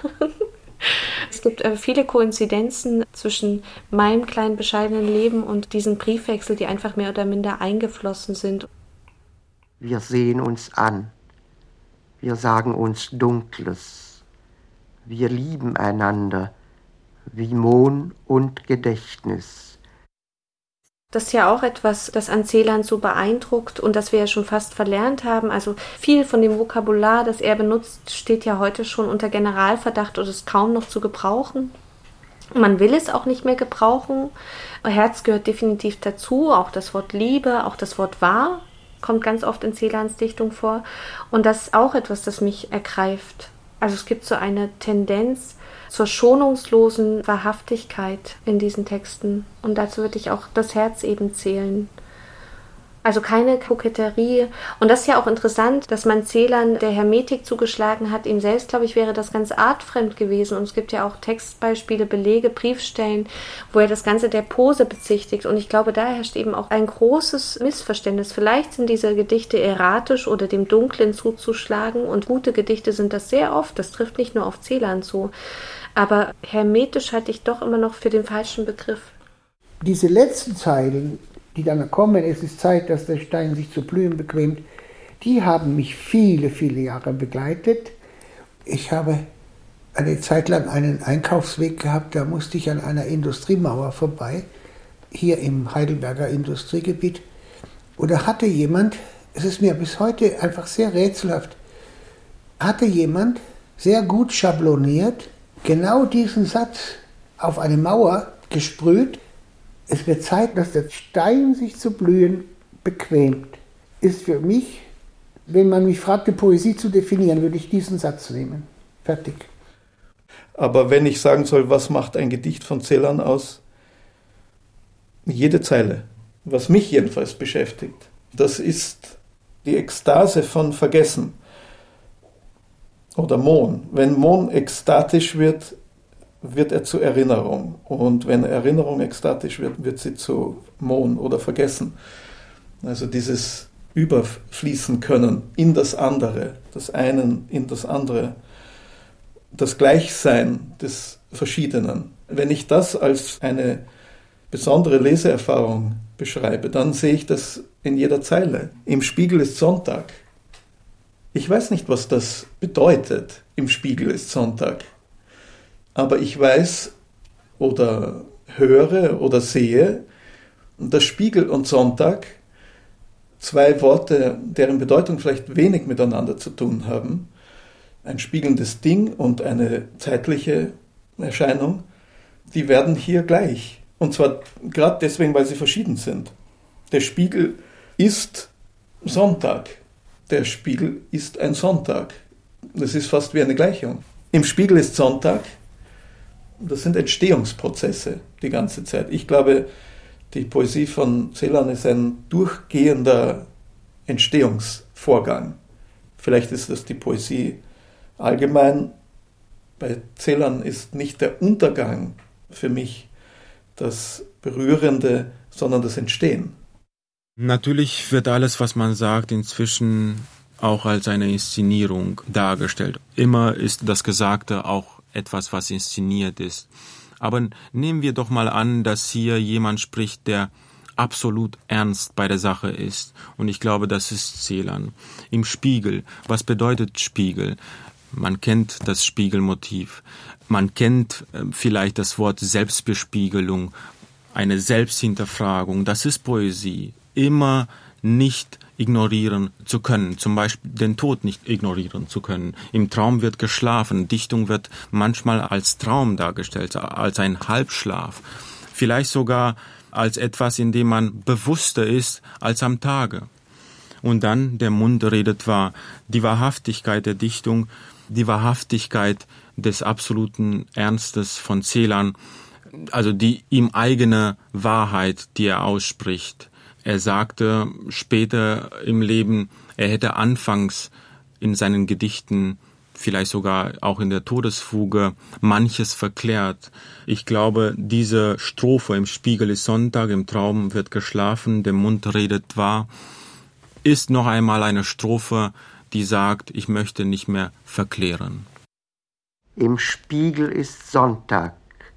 S4: Es gibt äh, viele Koinzidenzen zwischen meinem kleinen bescheidenen Leben und diesen Briefwechsel, die einfach mehr oder minder eingeflossen sind.
S2: Wir sehen uns an, wir sagen uns Dunkles, wir lieben einander wie Mohn und Gedächtnis.
S4: Das ist ja auch etwas, das an Celan so beeindruckt und das wir ja schon fast verlernt haben. Also viel von dem Vokabular, das er benutzt, steht ja heute schon unter Generalverdacht oder ist kaum noch zu gebrauchen. Man will es auch nicht mehr gebrauchen. Herz gehört definitiv dazu, auch das Wort Liebe, auch das Wort wahr kommt ganz oft in Celans Dichtung vor. Und das ist auch etwas, das mich ergreift. Also es gibt so eine Tendenz zur schonungslosen Wahrhaftigkeit in diesen Texten. Und dazu würde ich auch das Herz eben zählen. Also keine Koketterie. Und das ist ja auch interessant, dass man Celan der Hermetik zugeschlagen hat. Ihm selbst, glaube ich, wäre das ganz artfremd gewesen. Und es gibt ja auch Textbeispiele, Belege, Briefstellen, wo er das Ganze der Pose bezichtigt. Und ich glaube, da herrscht eben auch ein großes Missverständnis. Vielleicht sind diese Gedichte erratisch oder dem Dunklen zuzuschlagen. Und gute Gedichte sind das sehr oft. Das trifft nicht nur auf Celan zu. Aber hermetisch halte ich doch immer noch für den falschen Begriff.
S6: Diese letzten Zeilen, die dann kommen, es ist Zeit, dass der Stein sich zu blühen bequemt, die haben mich viele, viele Jahre begleitet. Ich habe eine Zeit lang einen Einkaufsweg gehabt, da musste ich an einer Industriemauer vorbei, hier im Heidelberger Industriegebiet. Und da hatte jemand, es ist mir bis heute einfach sehr rätselhaft, hatte jemand sehr gut schabloniert, genau diesen Satz auf eine Mauer gesprüht: Es wird Zeit, dass der Stein sich zu blühen bequemt. Ist für mich, wenn man mich fragte, Poesie zu definieren, würde ich diesen Satz nehmen. Fertig.
S3: Aber wenn ich sagen soll, was macht ein Gedicht von Celan aus? Jede Zeile, was mich jedenfalls beschäftigt, das ist die Ekstase von Vergessen oder Mohn. Wenn Mohn ekstatisch wird, wird er zu Erinnerung. Und wenn Erinnerung ekstatisch wird, wird sie zu Mohn oder Vergessen. Also dieses überfließen können in das andere, das einen in das andere, das Gleichsein des Verschiedenen. Wenn ich das als eine besondere Leseerfahrung beschreibe, dann sehe ich das in jeder Zeile. Im Spiegel ist Sonntag. Ich weiß nicht, was das bedeutet, im Spiegel ist Sonntag. Aber ich weiß oder höre oder sehe, dass Spiegel und Sonntag, zwei Worte, deren Bedeutung vielleicht wenig miteinander zu tun haben, ein spiegelndes Ding und eine zeitliche Erscheinung, die werden hier gleich. Und zwar gerade deswegen, weil sie verschieden sind. Der Spiegel ist Sonntag. Der Spiegel ist ein Sonntag. Das ist fast wie eine Gleichung. Im Spiegel ist Sonntag. Das sind Entstehungsprozesse die ganze Zeit. Ich glaube, die Poesie von Celan ist ein durchgehender Entstehungsvorgang. Vielleicht ist das die Poesie allgemein. Bei Celan ist nicht der Untergang für mich das Berührende, sondern das Entstehen.
S5: Natürlich wird alles, was man sagt, inzwischen auch als eine Inszenierung dargestellt. Immer ist das Gesagte auch etwas, was inszeniert ist. Aber nehmen wir doch mal an, dass hier jemand spricht, der absolut ernst bei der Sache ist. Und ich glaube, das ist Celan. Im Spiegel. Was bedeutet Spiegel? Man kennt das Spiegelmotiv. Man kennt äh, vielleicht das Wort Selbstbespiegelung, eine Selbsthinterfragung. Das ist Poesie. Immer nicht ignorieren zu können, zum Beispiel den Tod nicht ignorieren zu können. Im Traum wird geschlafen, Dichtung wird manchmal als Traum dargestellt, als ein Halbschlaf, vielleicht sogar als etwas, in dem man bewusster ist als am Tage. Und dann der Mund redet wahr, die Wahrhaftigkeit der Dichtung, die Wahrhaftigkeit des absoluten Ernstes von Celan, also die ihm eigene Wahrheit, die er ausspricht. Er sagte später im Leben, er hätte anfangs in seinen Gedichten, vielleicht sogar auch in der Todesfuge, manches verklärt. Ich glaube, diese Strophe im Spiegel ist Sonntag, im Traum wird geschlafen, der Mund redet wahr, ist noch einmal eine Strophe, die sagt, ich möchte nicht mehr verklären.
S2: Im Spiegel ist Sonntag,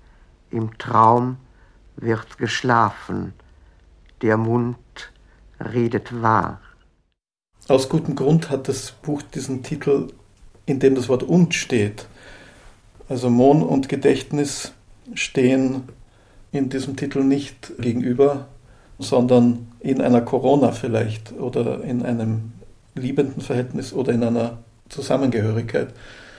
S2: im Traum wird geschlafen, der Mund redet wahr.
S3: Aus gutem Grund hat das Buch diesen Titel, in dem das Wort und steht. Also Mohn und Gedächtnis stehen in diesem Titel nicht gegenüber, sondern in einer Corona vielleicht oder in einem liebenden Verhältnis oder in einer Zusammengehörigkeit.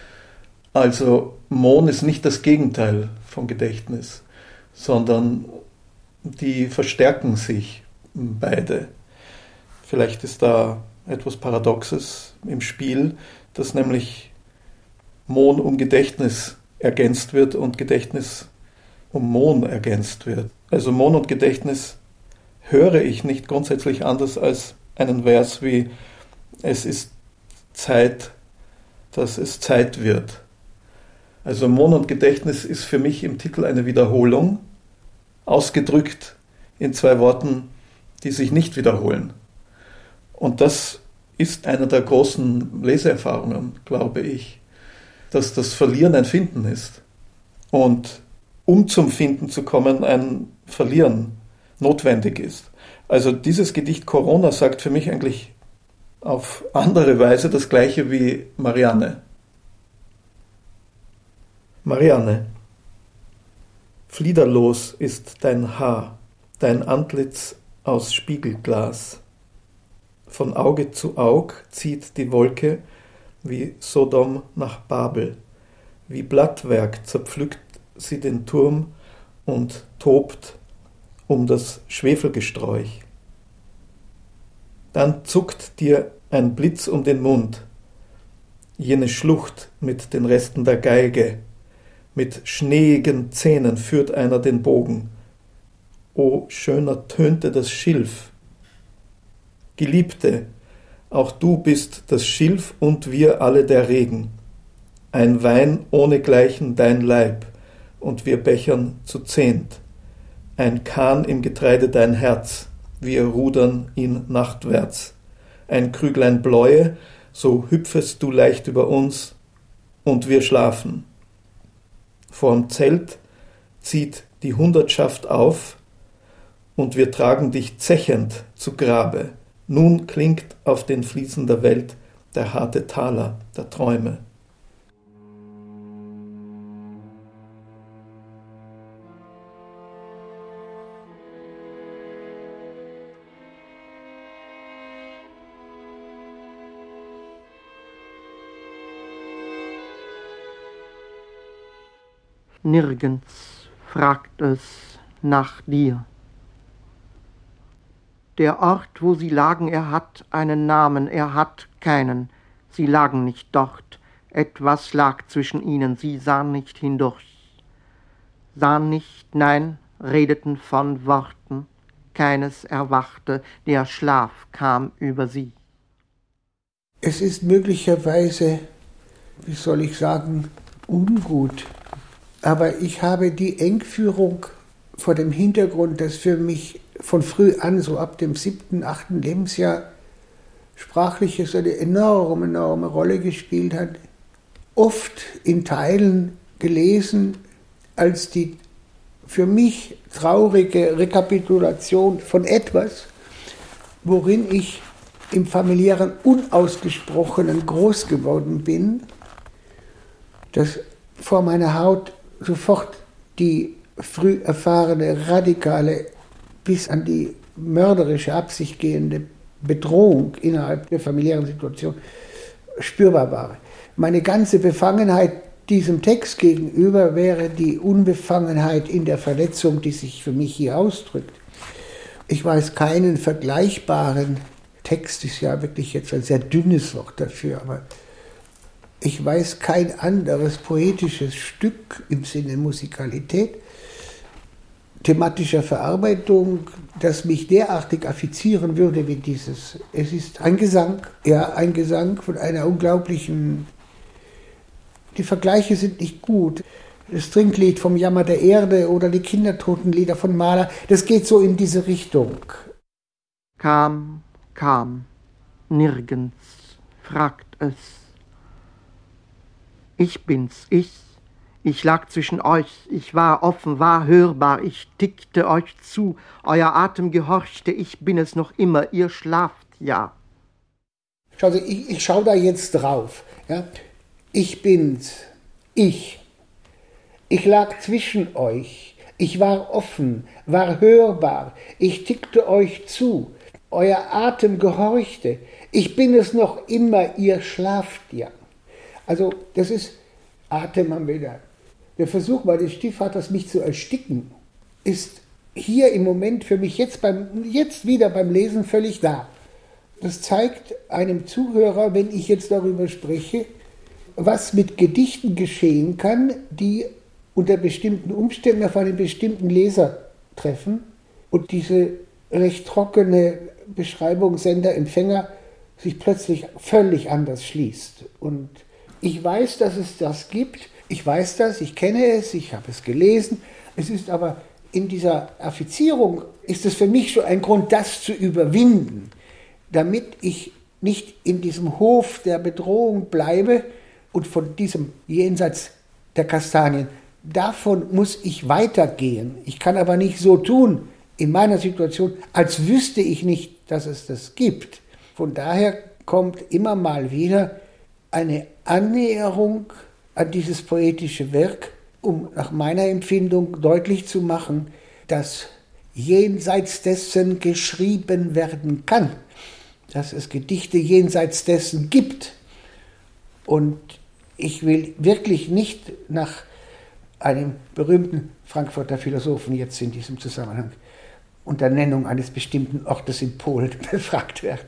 S3: Also Mohn ist nicht das Gegenteil von Gedächtnis, sondern die verstärken sich beide. Vielleicht ist da etwas Paradoxes im Spiel, dass nämlich Mohn um Gedächtnis ergänzt wird und Gedächtnis um Mohn ergänzt wird. Also Mohn und Gedächtnis höre ich nicht grundsätzlich anders als einen Vers wie es ist Zeit, dass es Zeit wird. Also Mohn und Gedächtnis ist für mich im Titel eine Wiederholung, ausgedrückt in zwei Worten, die sich nicht wiederholen. Und das ist eine der großen Leseerfahrungen, glaube ich, dass das Verlieren ein Finden ist und um zum Finden zu kommen, ein Verlieren notwendig ist. Also dieses Gedicht Corona sagt für mich eigentlich auf andere Weise das Gleiche wie Marianne. Marianne. Fliederlos ist dein Haar, dein Antlitz aus Spiegelglas. Von Auge zu Aug zieht die Wolke wie Sodom nach Babel. Wie Blattwerk zerpflückt sie den Turm und tobt um das Schwefelgesträuch. Dann zuckt dir ein Blitz um den Mund, jene Schlucht mit den Resten der Geige. Mit schneeigen Zähnen führt einer den Bogen. O, schöner tönte das Schilf. Geliebte, auch du bist das Schilf und wir alle der Regen. Ein Wein ohnegleichen dein Leib, und wir bechern zu zehnt. Ein Kahn im Getreide dein Herz, wir rudern ihn nachtwärts. ein Krüglein Bläue, so hüpfest du leicht über uns und wir schlafen. Vorm Zelt zieht die Hundertschaft auf und wir tragen dich zechend zu Grabe. Nun klingt auf den Fliesen der Welt der harte Taler der Träume.
S2: Nirgends fragt es nach dir. Der Ort, wo sie lagen, er hat einen Namen, er hat keinen. Sie lagen nicht dort, etwas lag zwischen ihnen, sie sahen nicht hindurch. Sahen nicht, nein, redeten von Worten, keines erwachte, der Schlaf kam über sie.
S6: Es ist möglicherweise, wie soll ich sagen, ungut. Aber ich habe die Engführung vor dem Hintergrund, dass für mich von früh an, so ab dem siebten, achten Lebensjahr, Sprachliches eine enorme, enorme Rolle gespielt hat, oft in Teilen gelesen als die für mich traurige Rekapitulation von etwas, worin ich im familiären Unausgesprochenen groß geworden bin, das vor meiner Haut sofort die früh erfahrene, radikale, bis an die mörderische Absicht gehende Bedrohung innerhalb der familiären Situation spürbar war. Meine ganze Befangenheit diesem Text gegenüber wäre die Unbefangenheit in der Verletzung, die sich für mich hier ausdrückt. Ich weiß keinen vergleichbaren Text, ist ja wirklich jetzt ein sehr dünnes Wort dafür, aber ich weiß kein anderes poetisches Stück im Sinne Musikalität, thematischer Verarbeitung, das mich derartig affizieren würde wie dieses. Es ist ein Gesang, ja, ein Gesang von einer unglaublichen... Die Vergleiche sind nicht gut. Das Trinklied vom Jammer der Erde oder die Kindertotenlieder von Mahler, das geht so in diese Richtung.
S2: Kam, kam, nirgends fragt es. Ich bin's, ich, ich lag zwischen euch, ich war offen, war hörbar, ich tickte euch zu, euer Atem gehorchte, ich bin es noch immer, ihr schlaft ja.
S6: Schauen Sie, ich, ich schaue da jetzt drauf. Ja? Ich bin's, ich. Ich lag zwischen euch, ich war offen, war hörbar, ich tickte euch zu, euer Atem gehorchte, ich bin es noch immer, ihr schlaft ja. Also das ist, Atem haben wir da. Der Versuch meines Stiefvaters, mich zu ersticken, ist hier im Moment für mich jetzt, beim, jetzt wieder beim Lesen völlig da. Das zeigt einem Zuhörer, wenn ich jetzt darüber spreche, was mit Gedichten geschehen kann, die unter bestimmten Umständen auf einen bestimmten Leser treffen und diese recht trockene Beschreibung Sender-Empfänger sich plötzlich völlig anders schließt. Und ich weiß, dass es das gibt, ich weiß das, ich kenne es, ich habe es gelesen, es ist aber in dieser Affizierung, ist es für mich schon ein Grund, das zu überwinden, damit ich nicht in diesem Hof der Bedrohung bleibe und von diesem Jenseits der Kastanien, davon muss ich weitergehen. Ich kann aber nicht so tun in meiner Situation, als wüsste ich nicht, dass es das gibt. Von daher kommt immer mal wieder eine Annäherung an dieses poetische Werk, um nach meiner Empfindung deutlich zu machen, dass jenseits dessen geschrieben werden kann, dass es Gedichte jenseits dessen gibt. Und ich will wirklich nicht nach einem berühmten Frankfurter Philosophen jetzt in diesem Zusammenhang unter Nennung eines bestimmten Ortes in Polen befragt werden.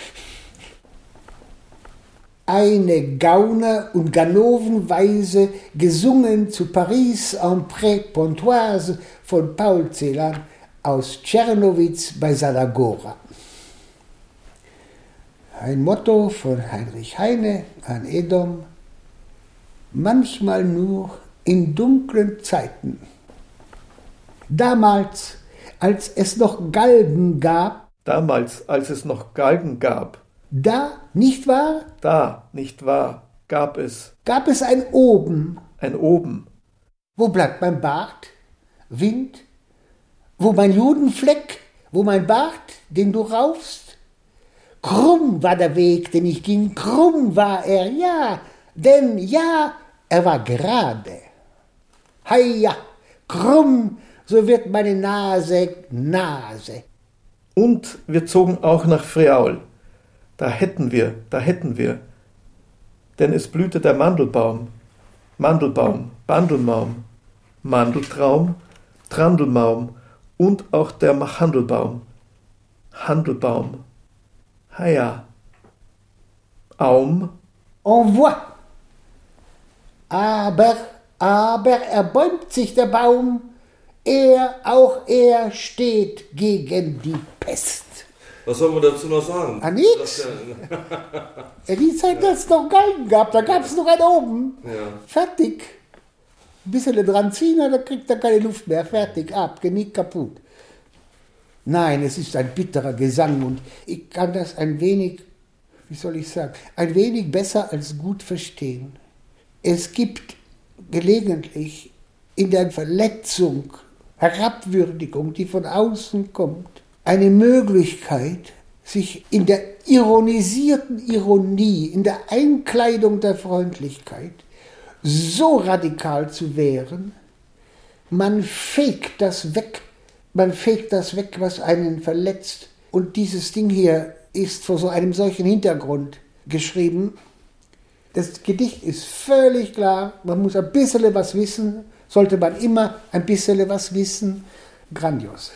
S6: Eine Gauner- und Ganovenweise, gesungen zu Paris en Pré-Pontoise von Paul Celan aus Czernowitz bei Salagora. Ein Motto von Heinrich Heine an Edom: manchmal nur in dunklen Zeiten. Damals, als es noch Galgen gab,
S3: Damals, als es noch Galgen gab,
S6: Da, nicht wahr?
S3: Da, nicht wahr, gab es.
S6: Gab es ein Oben.
S3: Ein Oben.
S6: Wo bleibt mein Bart? Wind? Wo mein Judenfleck? Wo mein Bart, den du raufst? Krumm war der Weg, den ich ging, krumm war er, ja, denn ja, er war gerade. Heia, krumm, so wird meine Nase Nase.
S3: Und wir zogen auch nach Friaul. Da hätten wir, da hätten wir. Denn es blühte der Mandelbaum. Mandelbaum, Bandelmaum, Mandeltraum, Trandelmaum und auch der Machandelbaum. Handelbaum. Heia. Aum.
S6: En voix. Aber, aber er bäumt sich der Baum, er, auch er steht gegen die Pest.
S7: Was soll man dazu noch sagen?
S6: Ah, nix. Ja, die Zeit hat es noch Galgen gehabt, da gab es noch einen oben.
S7: Ja.
S6: Fertig. Ein bisschen dran ziehen, dann kriegt er keine Luft mehr. Fertig, ab, Genick kaputt. Nein, es ist ein bitterer Gesang und ich kann das ein wenig, wie soll ich sagen, ein wenig besser als gut verstehen. Es gibt gelegentlich in der Verletzung, Herabwürdigung, die von außen kommt, eine Möglichkeit, sich in der ironisierten Ironie, in der Einkleidung der Freundlichkeit so radikal zu wehren, man fegt das weg, man fegt das weg, was einen verletzt. Und dieses Ding hier ist vor so einem solchen Hintergrund geschrieben. Das Gedicht ist völlig klar, man muss ein bisschen was wissen, sollte man immer ein bisschen was wissen. Grandios.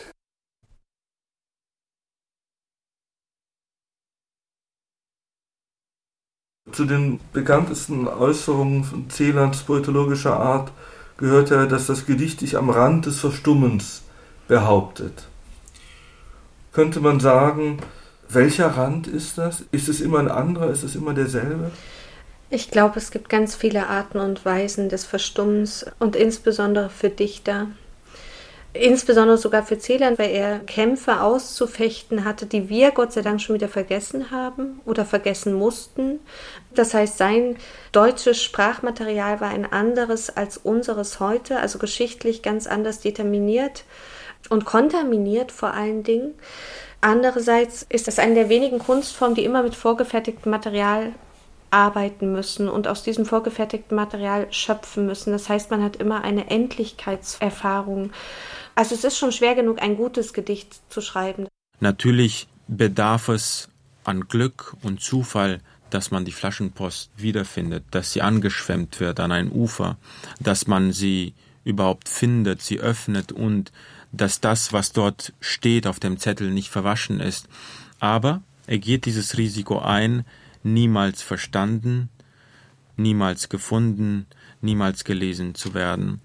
S7: Zu den bekanntesten Äußerungen von Celans poetologischer Art gehört ja, dass das Gedicht sich am Rand des Verstummens behauptet. Könnte man sagen, welcher Rand ist das? Ist es immer ein anderer? Ist es immer derselbe?
S4: Ich glaube, es gibt ganz viele Arten und Weisen des Verstummens und insbesondere für Dichter. Insbesondere sogar für Celan, weil er Kämpfe auszufechten hatte, die wir Gott sei Dank schon wieder vergessen haben oder vergessen mussten. Das heißt, sein deutsches Sprachmaterial war ein anderes als unseres heute, also geschichtlich ganz anders determiniert und kontaminiert vor allen Dingen. Andererseits ist das eine der wenigen Kunstformen, die immer mit vorgefertigtem Material arbeiten müssen und aus diesem vorgefertigten Material schöpfen müssen. Das heißt, man hat immer eine Endlichkeitserfahrung. Also es ist schon schwer genug, ein gutes Gedicht zu schreiben.
S5: Natürlich bedarf es an Glück und Zufall, dass man die Flaschenpost wiederfindet, dass sie angeschwemmt wird an ein Ufer, dass man sie überhaupt findet, sie öffnet und dass das, was dort steht auf dem Zettel, nicht verwaschen ist. Aber er geht dieses Risiko ein, niemals verstanden, niemals gefunden, niemals gelesen zu werden.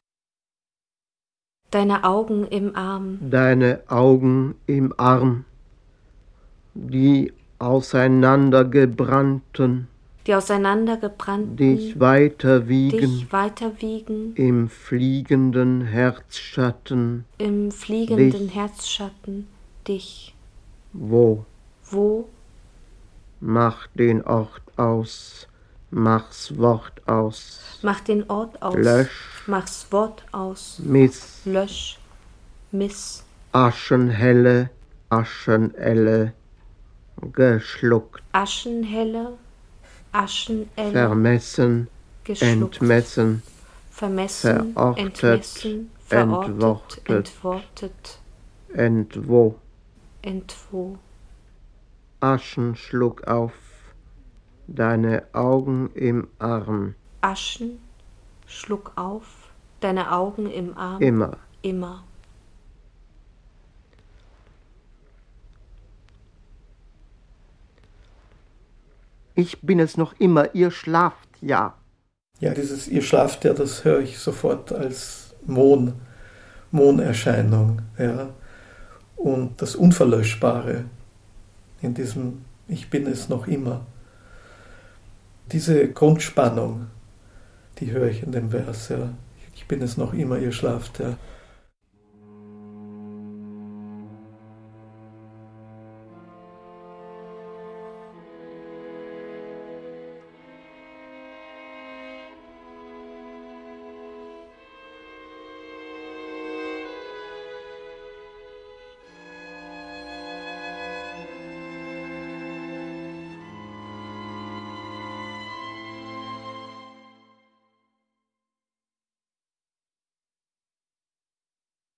S4: Deine Augen im Arm.
S2: Deine Augen im Arm, die auseinandergebrannten,
S4: Die auseinandergebrannten,
S2: dich weiterwiegen,
S4: dich weiterwiegen,
S2: im fliegenden Herzschatten,
S4: im fliegenden
S2: dich.
S4: Herzschatten, dich.
S2: Wo?
S4: Wo?
S2: Mach den Ort aus, mach's Wort aus.
S4: Mach den Ort aus.
S2: Lösch.
S4: Mach's Wort aus.
S2: Miss.
S4: Lösch. Miss.
S2: Aschenhelle, Aschenelle, geschluckt.
S4: Aschenhelle, Aschenelle.
S2: Vermessen,
S4: geschluckt.
S2: entmessen,
S4: Vermessen,
S2: verortet,
S4: entmessen, verortet,
S2: entwortet,
S4: entwortet,
S2: entwo.
S4: entwo.
S2: Aschen schlug auf, deine Augen im Arm.
S4: Aschen schlug auf, deine Augen im Arm.
S2: Immer.
S4: Immer.
S2: Ich bin es noch immer, ihr schlaft, ja.
S3: Ja, dieses ihr schlaft ja, das höre ich sofort als Mohn, Mohnerscheinung, ja. Und das Unverlöschbare in diesem Ich bin es noch immer. Diese Grundspannung, die höre ich in dem Vers, ja. Ich bin es noch immer, ihr schlaft, ja.